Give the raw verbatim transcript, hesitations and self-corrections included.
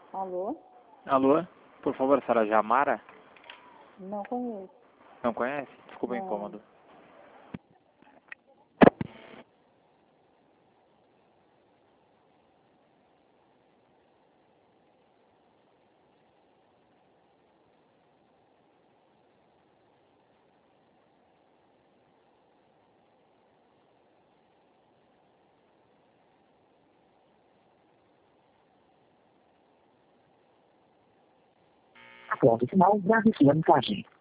Alô? Alô? Por favor, senhora Jamara? Não conheço. Não conhece? Desculpa o Não. incômodo. Ponto final, grave sua mensagem.